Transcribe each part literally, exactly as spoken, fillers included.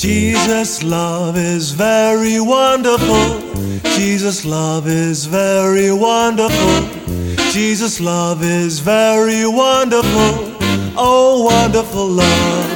Jesus' love is very wonderful. Jesus' love is very wonderful. Jesus' love is very wonderful. Oh, wonderful love.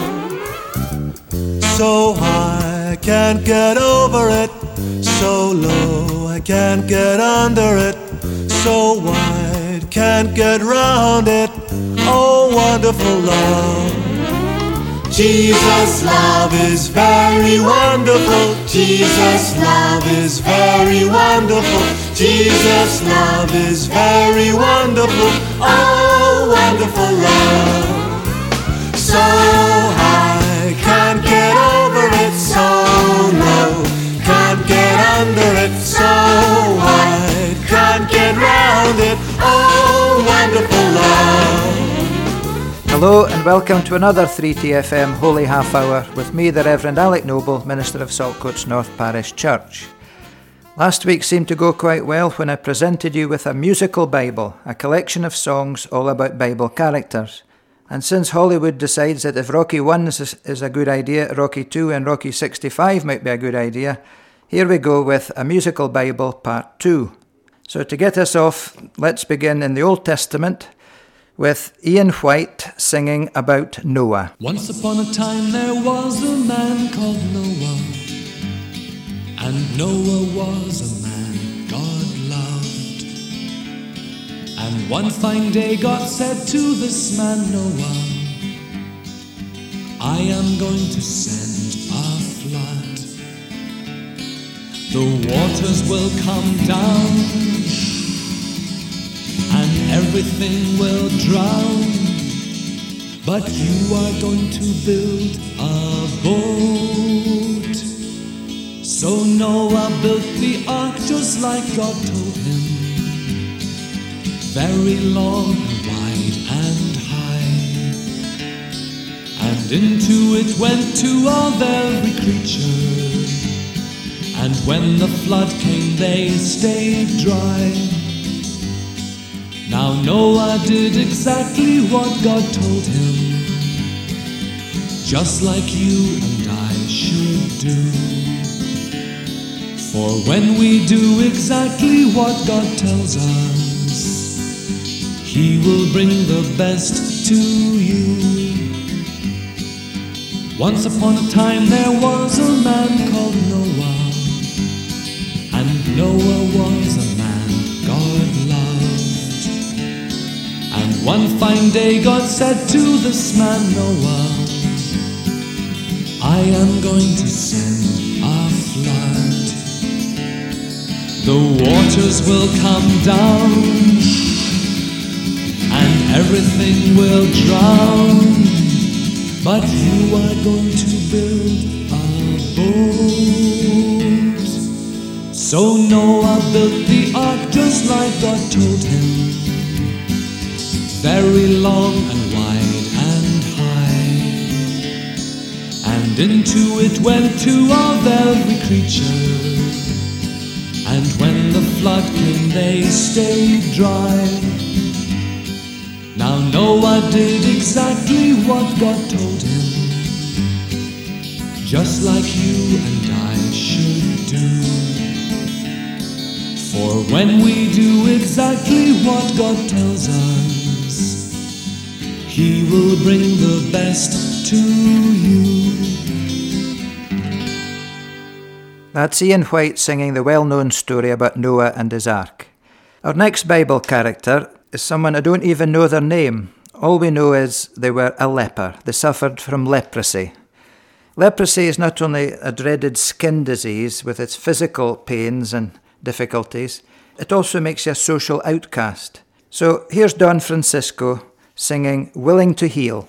So high, I can't get over it. So low, I can't get under it. So wide, can't get round it. Oh, wonderful love. Jesus' love is very wonderful. Jesus' love is very wonderful. Jesus' love is very wonderful. Oh, wonderful love. So high, can't get over it. So low, can't get under it. So wide, can't get round it. Oh, wonderful love. Hello and welcome to another three T F M Holy Half Hour with me, the Reverend Alec Noble, Minister of Saltcoats North Parish Church. Last week seemed to go quite well when I presented you with a musical Bible, a collection of songs all about Bible characters. And since Hollywood decides that if Rocky one is, is a good idea, Rocky two and Rocky sixty-five might be a good idea, here we go with a musical Bible part two. So to get us off, let's begin in the Old Testament with Ian White singing about Noah. Once upon a time there was a man called Noah, and Noah was a man God loved. And one fine day God said to this man Noah, I am going to send a flood. The waters will come down and everything will drown, but you are going to build a boat. So Noah built the ark just like God told him, very long and wide and high, and into it went two of every creature, and when the flood came they stayed dry. Now Noah did exactly what God told him, just like you and I should do. For when we do exactly what God tells us, He will bring the best to you. Once upon a time there was a man called Noah, and Noah was a man God loved. And one fine day God said to this man Noah, I am going to send a flood. The waters will come down and everything will drown, but you are going to build a boat. So Noah built the ark just like God told him, very long and wide and high, and into it went two of every creature, and when the flood came they stayed dry. Now Noah did exactly what God told him, just like you and I should do. For when we do exactly what God tells us, He will bring the best to you. That's Ian White singing the well-known story about Noah and his ark. Our next Bible character is someone I don't even know their name. All we know is they were a leper. They suffered from leprosy. Leprosy is not only a dreaded skin disease with its physical pains and difficulties, it also makes you a social outcast. So here's Don Francisco singing Willing to Heal.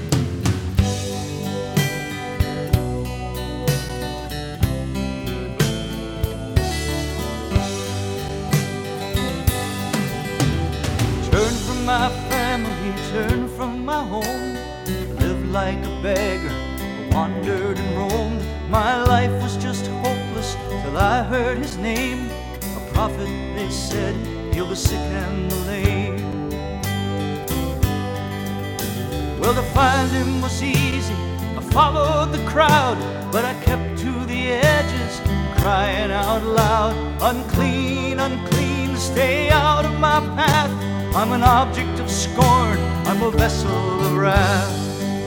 Turn from my family, turn from my home, lived like a beggar, wandered and roamed. My life was just hopeless till I heard His name. A prophet, they said, healed the sick and the lame. Well, to find Him was easy, a followed the crowd, but I kept to the edges, crying out loud, unclean, unclean, stay out of my path. I'm an object of scorn, I'm a vessel of wrath.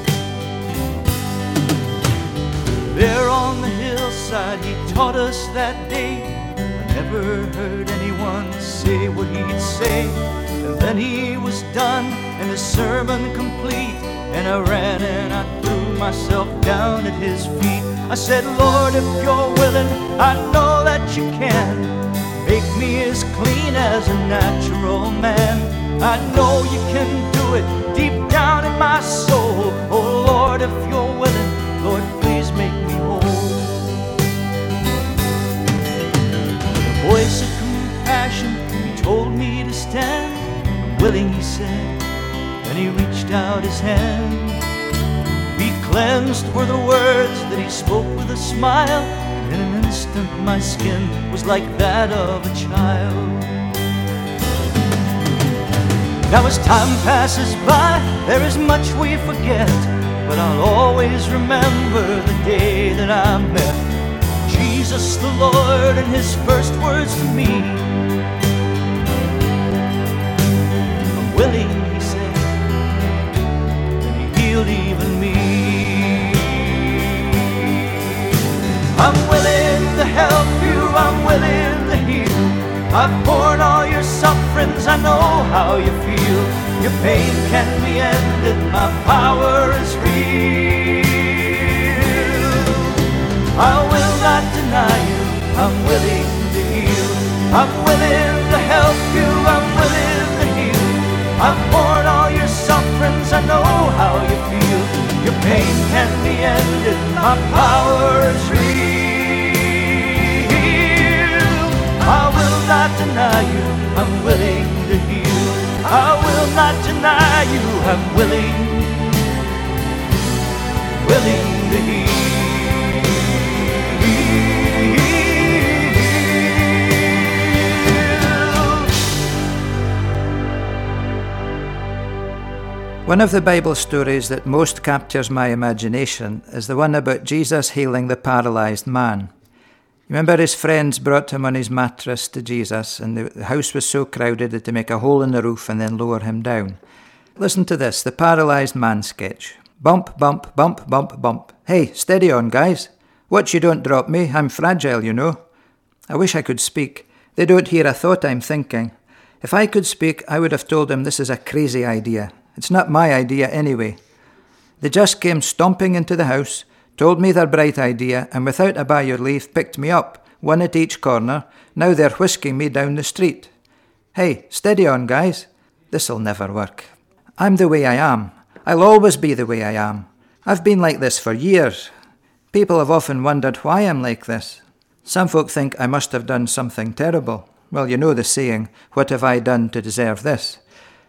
There on the hillside he taught us that day. I never heard anyone say what he'd say. And then he was done and his sermon complete, and I ran and I threw myself down at his feet. I said, Lord, if you're willing, I know that you can make me as clean as a natural man. I know you can do it deep down in my soul. Oh Lord, if you're willing, Lord, please make me whole. The voice of compassion, he told me to stand. I'm willing, he said, and he reached out his hand. Be cleansed were the words that he spoke with a smile, and in an instant my skin was like that of a child. Now as time passes by, there is much we forget, but I'll always remember the day that I met Jesus the Lord and his first words to me. I'm willing, he said, and he healed even me. I'm willing to help you, I'm willing to heal. I've borne all your sufferings, I know how you feel. Your pain can be ended, my power is real. I will not deny you, I'm willing to heal. I'm willing to help you, I'm willing to heal. I've borne all your sufferings, I know how you feel. Your pain can be ended, my power is real. I will not deny you, I'm willing to heal. I will not deny you, I'm willing, willing to heal. One of the Bible stories that most captures my imagination is the one about Jesus healing the paralysed man. You remember his friends brought him on his mattress to Jesus, and the house was so crowded that they make a hole in the roof and then lower him down. Listen to this, the paralysed man sketch. Bump, bump, bump, bump, bump. Hey, steady on, guys. Watch you don't drop me, I'm fragile, you know. I wish I could speak. They don't hear a thought I'm thinking. If I could speak, I would have told them this is a crazy idea. It's not my idea anyway. They just came stomping into the house, told me their bright idea, and without a by your leave picked me up, one at each corner. Now they're whisking me down the street. Hey, steady on, guys. This'll never work. I'm the way I am. I'll always be the way I am. I've been like this for years. People have often wondered why I'm like this. Some folk think I must have done something terrible. Well, you know the saying, what have I done to deserve this?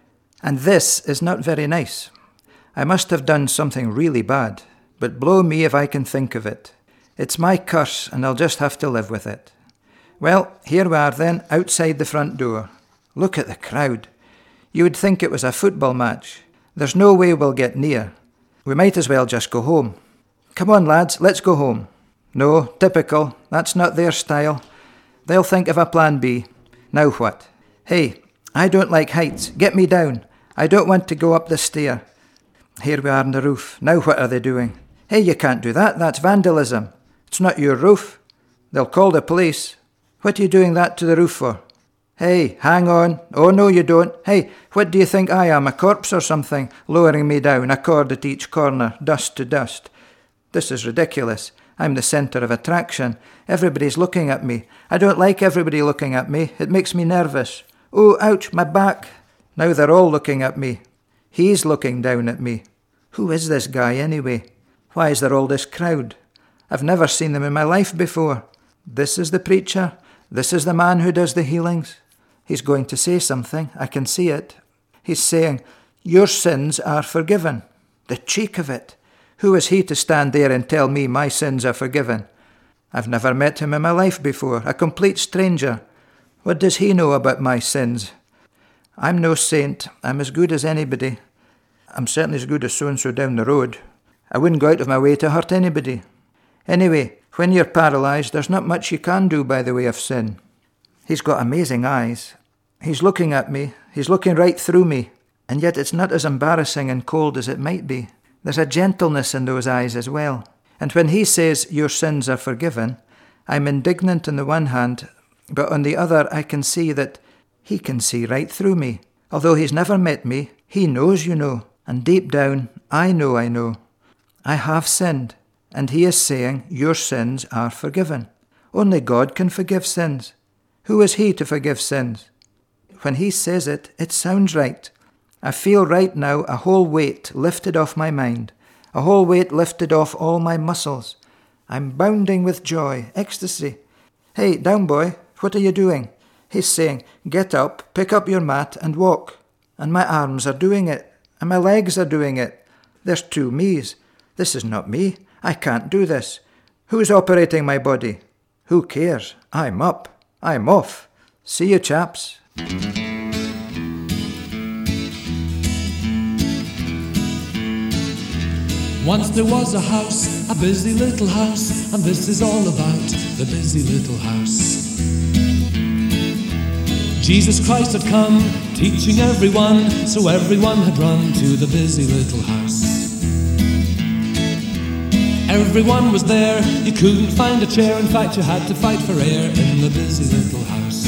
And this is not very nice. I must have done something really bad. But blow me if I can think of it. It's my curse, and I'll just have to live with it. Well, here we are then, outside the front door. Look at the crowd. You would think it was a football match. There's no way we'll get near. We might as well just go home. Come on, lads, let's go home. No, typical. That's not their style. They'll think of a plan B. Now what? Hey, I don't like heights. Get me down. I don't want to go up the stair. Here we are on the roof. Now what are they doing? Hey, you can't do that. That's vandalism. It's not your roof. They'll call the police. What are you doing that to the roof for? Hey, hang on. Oh, no, you don't. Hey, what do you think I am, a corpse or something, lowering me down, a cord at each corner, dust to dust? This is ridiculous. I'm the centre of attraction. Everybody's looking at me. I don't like everybody looking at me. It makes me nervous. Oh, ouch, my back. Now they're all looking at me. He's looking down at me. Who is this guy anyway? Why is there all this crowd? I've never seen them in my life before. This is the preacher. This is the man who does the healings. He's going to say something. I can see it. He's saying, your sins are forgiven. The cheek of it. Who is he to stand there and tell me my sins are forgiven? I've never met him in my life before. A complete stranger. What does he know about my sins? I'm no saint. I'm as good as anybody. I'm certainly as good as so-and-so down the road. I wouldn't go out of my way to hurt anybody. Anyway, when you're paralysed, there's not much you can do by the way of sin. He's got amazing eyes. He's looking at me. He's looking right through me. And yet it's not as embarrassing and cold as it might be. There's a gentleness in those eyes as well. And when he says, your sins are forgiven, I'm indignant on the one hand, but on the other I can see that he can see right through me. Although he's never met me, he knows, you know. And deep down, I know I know. I have sinned. And he is saying, your sins are forgiven. Only God can forgive sins. Who is he to forgive sins? When he says it, it sounds right. I feel right now a whole weight lifted off my mind, a whole weight lifted off all my muscles. I'm bounding with joy, ecstasy. Hey, down boy, what are you doing? He's saying, get up, pick up your mat and walk. And my arms are doing it, and my legs are doing it. There's two me's. This is not me. I can't do this. Who's operating my body? Who cares? I'm up. I'm off. See you, chaps. Once there was a house, a busy little house, and this is all about the busy little house. Jesus Christ had come, teaching everyone, so everyone had run to the busy little house. Everyone was there, you couldn't find a chair, in fact you had to fight for air in the busy little house.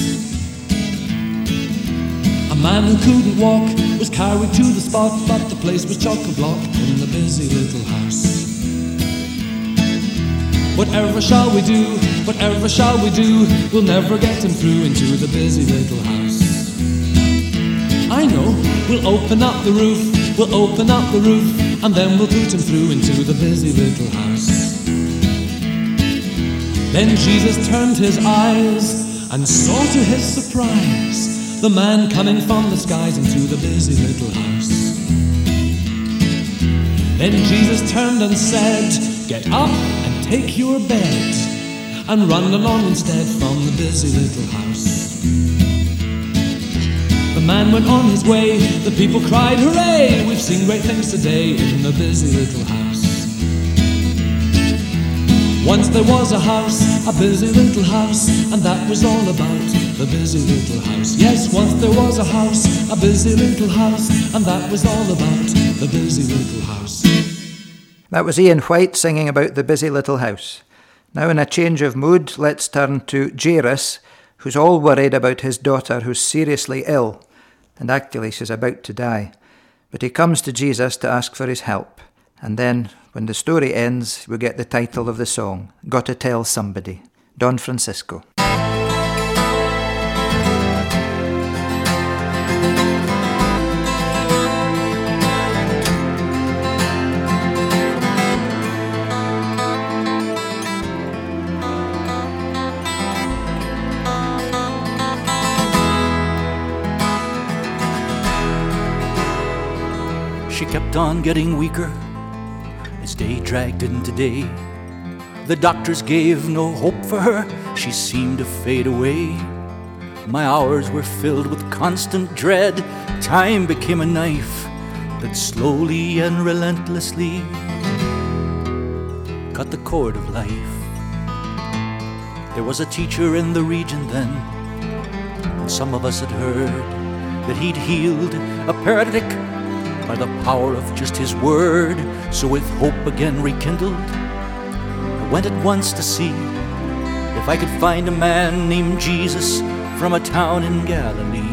A man who couldn't walk was carried to the spot, but the place was chock-a-block in the busy little house. Whatever shall we do, whatever shall we do, we'll never get him through into the busy little house. I know, we'll open up the roof, we'll open up the roof, and then we'll put him through into the busy little house. Then Jesus turned his eyes and saw to his surprise the man coming from the skies into the busy little house. Then Jesus turned and said, get up and take your bed and run along instead from the busy little house. The man went on his way, the people cried, hooray, we've seen great things today in the busy little house. Once there was a house, a busy little house, and that was all about the busy little house. Yes, once there was a house, a busy little house, and that was all about the busy little house. That was Ian White singing about the busy little house. Now in a change of mood, let's turn to Jairus, who's all worried about his daughter who's seriously ill, and actually she's about to die. But he comes to Jesus to ask for his help. And then, when the story ends, we get the title of the song, Gotta Tell Somebody, Don Francisco. She kept on getting weaker as day dragged into day. The doctors gave no hope for her, she seemed to fade away. My hours were filled with constant dread. Time became a knife that slowly and relentlessly cut the cord of life. There was a teacher in the region then, and some of us had heard that he'd healed a paralytic by the power of just his word. So with hope again rekindled, I went at once to see if I could find a man named Jesus from a town in Galilee.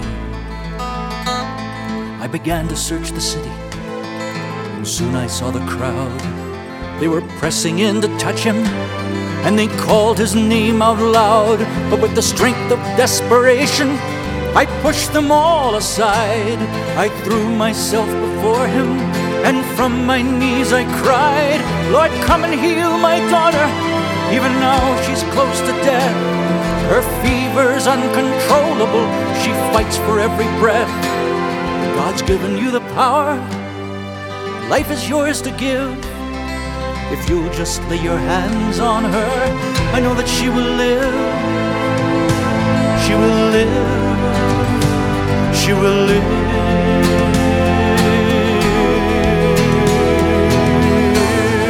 I began to search the city, and soon I saw the crowd. They were pressing in to touch him, and they called his name out loud. But with the strength of desperation, I pushed them all aside. I threw myself before him, and from my knees I cried, Lord, come and heal my daughter. Even now she's close to death. Her fever's uncontrollable. She fights for every breath. God's given you the power. Life is yours to give. If you'll just lay your hands on her, I know that she will live. She will live. She will live.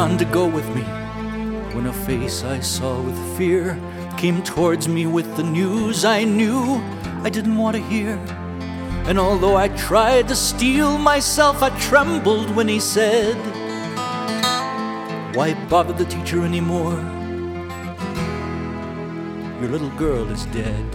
on to go with me, when a face I saw with fear came towards me with the news I knew I didn't want to hear. And although I tried to steel myself, I trembled when he said, "Why bother the teacher anymore? Your little girl is dead."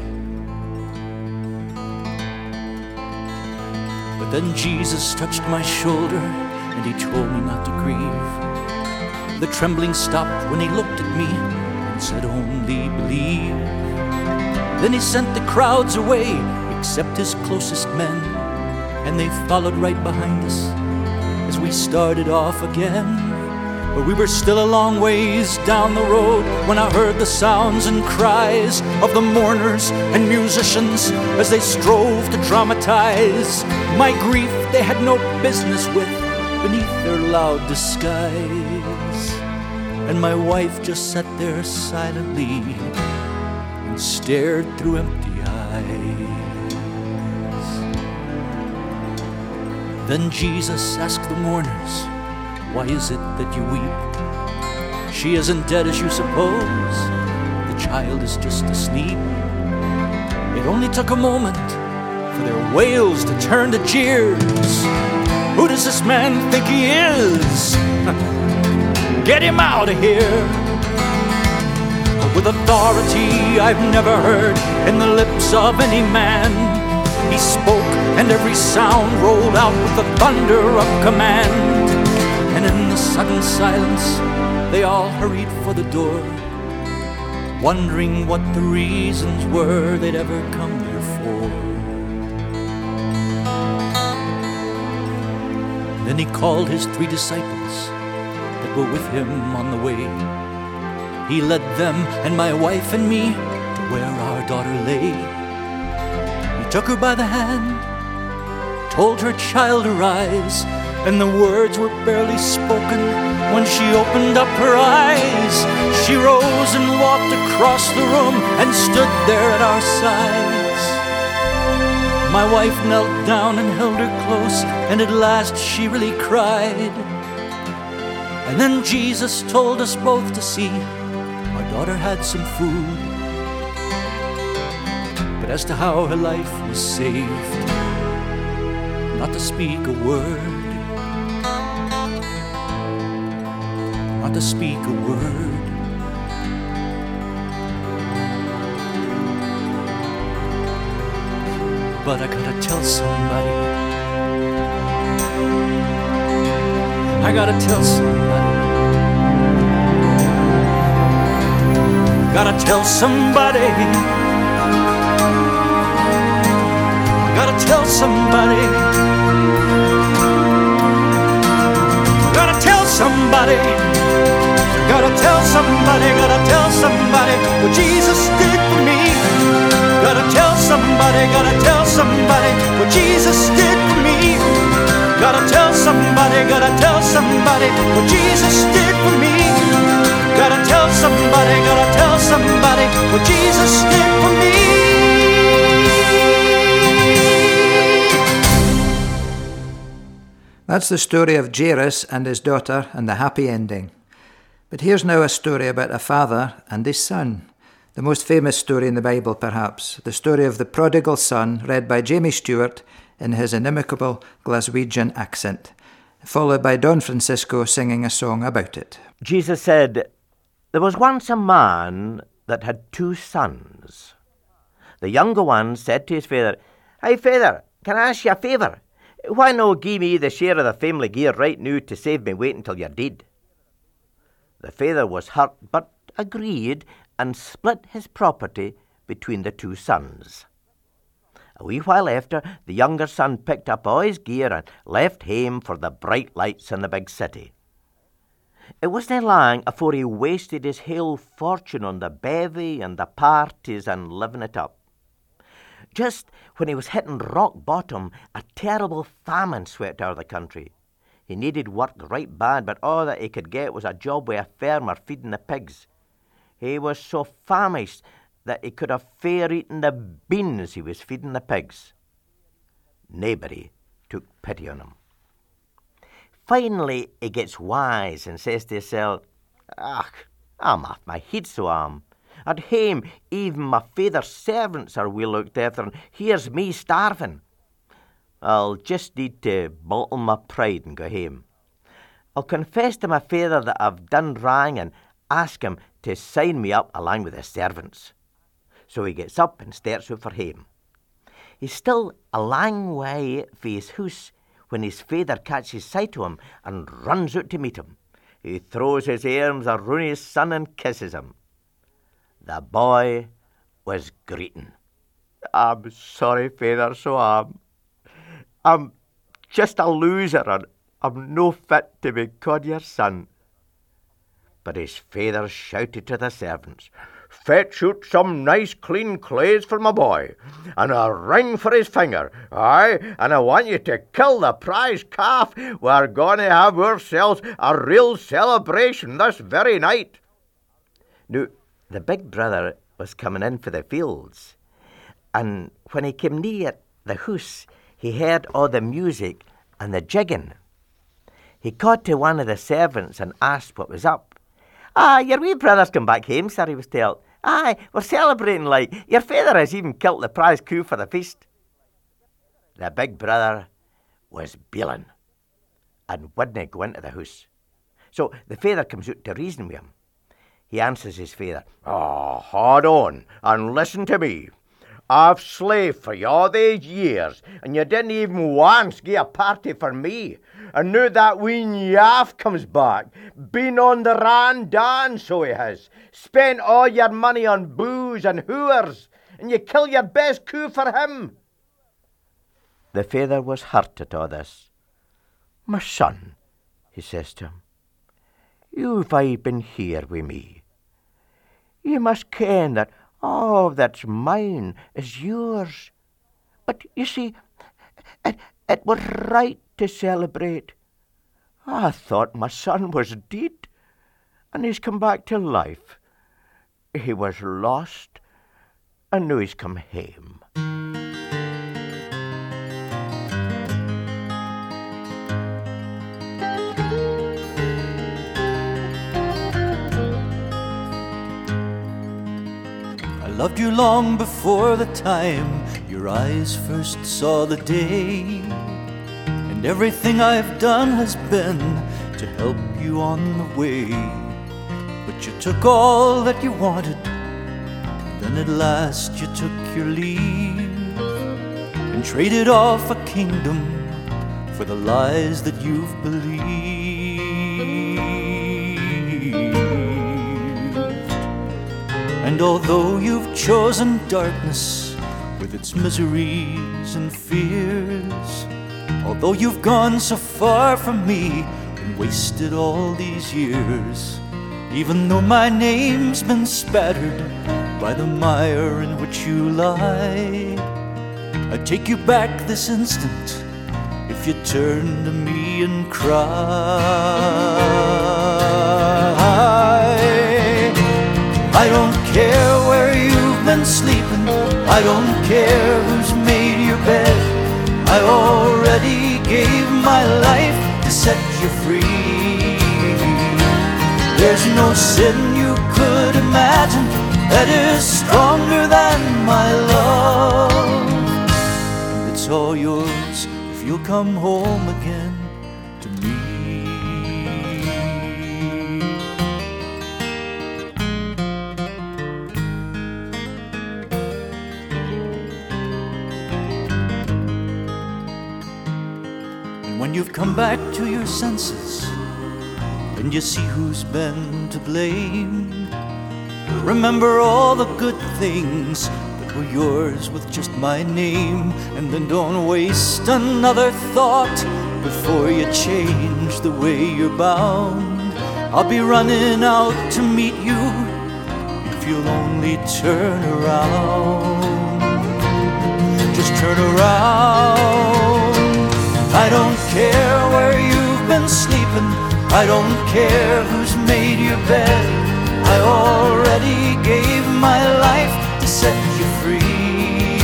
But then Jesus touched my shoulder and he told me not to grieve. The trembling stopped when he looked at me and said, "Only believe." Then he sent the crowds away, except his closest men, and they followed right behind us as we started off again. But we were still a long ways down the road when I heard the sounds and cries of the mourners and musicians as they strove to dramatize my grief they had no business with beneath their loud disguise. And my wife just sat there silently and stared through empty eyes. Then Jesus asked the mourners, "Why is it that you weep? She isn't dead as you suppose. The child is just asleep." It only took a moment for their wails to turn to jeers. "Who does this man think he is? Get him out of here!" With authority I've never heard in the lips of any man, he spoke and every sound rolled out with the thunder of command. And in the sudden silence, they all hurried for the door, wondering what the reasons were they'd ever come there for. Then he called his three disciples that were with him on the way. He led them and my wife and me to where our daughter lay. He took her by the hand, told her child to rise, and the words were barely spoken when she opened up her eyes. She rose and walked across the room and stood there at our sides. My wife knelt down and held her close, and at last she really cried. And then Jesus told us both to see our daughter had some food. But as to how her life was saved, not to speak a word, not to speak a word. But I gotta tell somebody, I gotta tell somebody, gotta tell somebody, gotta tell somebody, gotta tell somebody, gotta tell somebody, gotta tell somebody what Jesus did for me. Gotta tell somebody, gotta tell somebody what Jesus did for me. Gotta tell somebody, gotta tell somebody what Jesus did for me. Gotta tell somebody, gotta tell somebody what Jesus did for me. That's the story of Jairus and his daughter and the happy ending. But here's now a story about a father and his son. The most famous story in the Bible, perhaps, the story of the prodigal son, read by Jamie Stewart in his inimicable Glaswegian accent, followed by Don Francisco singing a song about it. Jesus said, "There was once a man that had two sons. The younger one said to his father, 'Hey, father, can I ask you a favour? Why no gie me the share of the family gear right now to save me waiting till you're dead?' The father was hurt, but agreed, and split his property between the two sons. A wee while after, the younger son picked up all his gear and left home for the bright lights in the big city. It wasn't long afore he wasted his whole fortune on the bevy and the parties and living it up. Just when he was hitting rock bottom, a terrible famine swept out of the country. He needed work right bad, but all that he could get was a job with a farmer feeding the pigs. He was so famished that he could have fair eaten the beans he was feeding the pigs. Nobody took pity on him. Finally, he gets wise and says to himself, "Ach, I'm off my head, so am. At home, even my father's servants are well looked after, and here's me starving. I'll just need to bottle my pride and go home. I'll confess to my father that I've done wrong and ask him to sign me up along with his servants." So he gets up and starts out for home. He's still a long way from his house when his father catches sight of him and runs out to meet him. He throws his arms around his son and kisses him. The boy was greeting. "I'm sorry, father, so I'm. I'm just a loser and I'm no fit to be called your son." But his father shouted to the servants, "Fetch out some nice clean clothes for my boy, and a ring for his finger. Aye, and I want you to kill the prize calf. We're going to have ourselves a real celebration this very night." Now, the big brother was coming in for the fields, and when he came near the house, he heard all the music and the jigging. He called to one of the servants and asked what was up. "Ah, your wee brother's come back home, sir," he was told. "Aye, we're celebrating like. Your father has even killed the prize cow for the feast." The big brother was bailing and wouldn't go into the house. So the father comes out to reason with him. He answers his father, "Oh, hold on and listen to me. I've slaved for you all these years, and you didn't even once give a party for me. And now that wee yaff comes back, been on the run down, so he has, spent all your money on booze and whores, and you kill your best cow for him." The father was hurt at all this. "My son," he says to him, "you've aye been here with me. You must ken that all that's mine is yours. But you see, it, it was right to celebrate. I thought my son was dead, and he's come back to life. He was lost, and now he's come home." I loved you long before the time your eyes first saw the day, and everything I've done has been to help you on the way. But you took all that you wanted, and then at last you took your leave, and traded off a kingdom for the lies that you've believed. And although you've chosen darkness with its miseries and fears, although you've gone so far from me and wasted all these years, even though my name's been spattered by the mire in which you lie, I'd take you back this instant if you turn to me and cry. I don't care where you've been sleeping, I don't care who's made your bed. I already gave my life to set you free. There's no sin you could imagine that is stronger than my love. And it's all yours if you'll come home again to me. When you've come back to your senses and you see who's been to blame, remember all the good things that were yours with just my name. And then don't waste another thought before you change the way you're bound. I'll be running out to meet you if you'll only turn around. Just turn around. I don't care where you've been sleeping, I don't care who's made your bed. I already gave my life to set you free.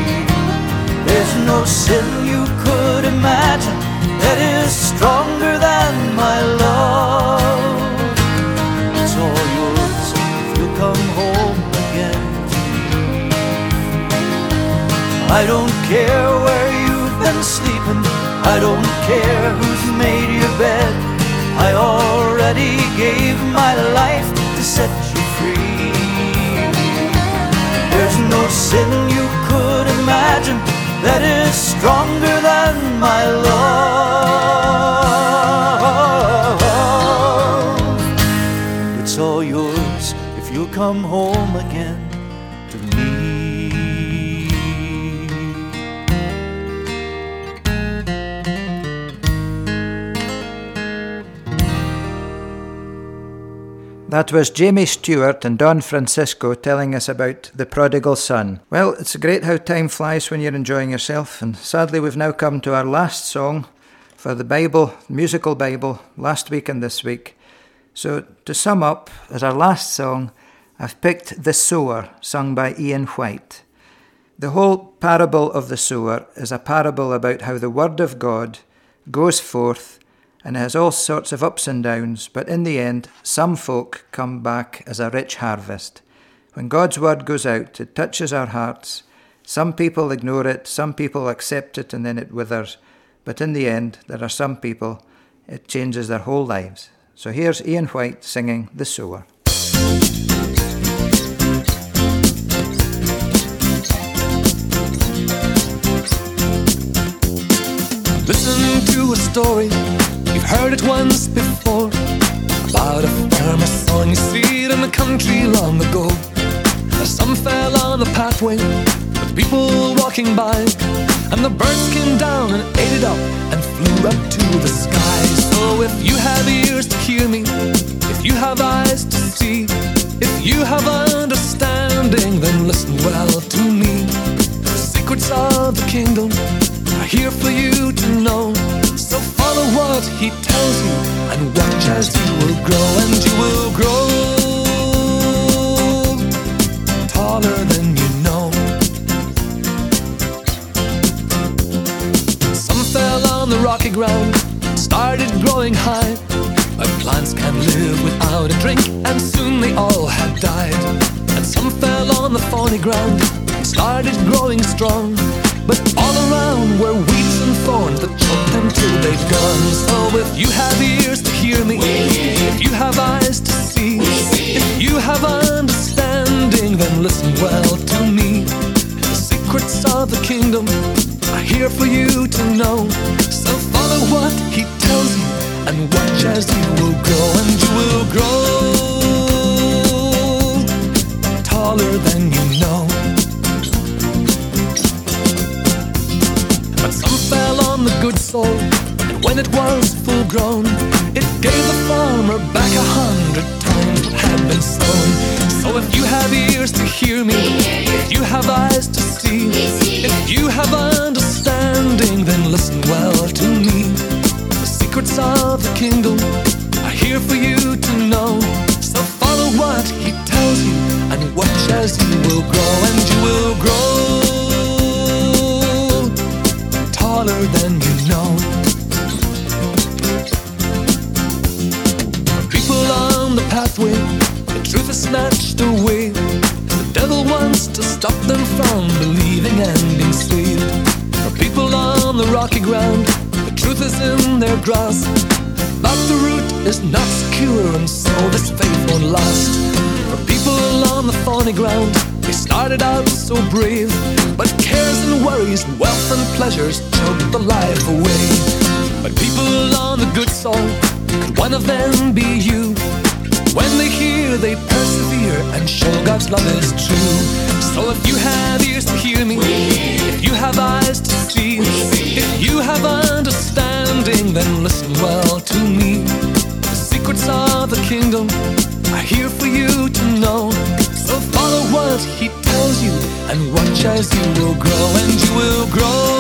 There's no sin you could imagine that is stronger than I don't care where you've been sleeping, I don't care who's made your bed. I already gave my life to set you free. There's no sin you could imagine that is stronger than my love. It's all yours if you'll come home again to me. That was Jamie Stewart and Don Francisco telling us about the prodigal son. Well, it's great how time flies when you're enjoying yourself, and sadly we've now come to our last song for the Bible, musical Bible, last week and this week. So to sum up, as our last song, I've picked The Sower, sung by Ian White. The whole parable of the sower is a parable about how the word of God goes forth and it has all sorts of ups and downs, but in the end, some folk come back as a rich harvest. When God's word goes out, it touches our hearts. Some people ignore it, some people accept it, and then it withers. But in the end, there are some people, it changes their whole lives. So here's Ian White singing The Sower. Listen to a story, you've heard it once before, about a farmer sowing seed in the country long ago. Some fell on the pathway with people walking by, and the birds came down and ate it up and flew up to the sky. So if you have ears to hear me, if you have eyes to see, if you have understanding, then listen well to me. The secrets of the kingdom are here for you to know. So follow what he tells you and watch as you will grow, and you will grow taller than you know. Some fell on the rocky ground, started growing high, but plants can't live without a drink, and soon they all had died. And some fell on the thorny ground, started growing strong, but all around were weeds and thorns that choked them till they'd gone. So if you have ears to hear me, if you have eyes to see, if you have understanding, then listen well to me. The secrets of the kingdom are here for you to know. So follow what he tells you and watch as you will grow, and you will grow taller than you know. But some fell on the good soil, and when it was full grown, it gave the farmer back a hundred times what had been sown. So if you have ears to hear me, if you have eyes to see, if you have understanding, then listen well to me. The secrets of the kingdom are here for you to know. So follow what he tells you and watch as you will grow, and you will grow taller than you know. For people on the pathway, the truth is snatched away. The devil wants to stop them from believing and being saved. For people on the rocky ground, the truth is in their grasp, but the root is not secure, and so this faith won't last. For people on the thorny ground, they started out so brave, but cares and worries, wealth and pleasures choke the life away. But people on the good soil, could one of them be you? When they hear, they persevere and show God's love is true. So if you have ears to hear me, if you have eyes to see, if you have understanding, then listen well to me. The secrets of the kingdom are here for you to know. So follow what he tells you and watch as you will grow, and you will grow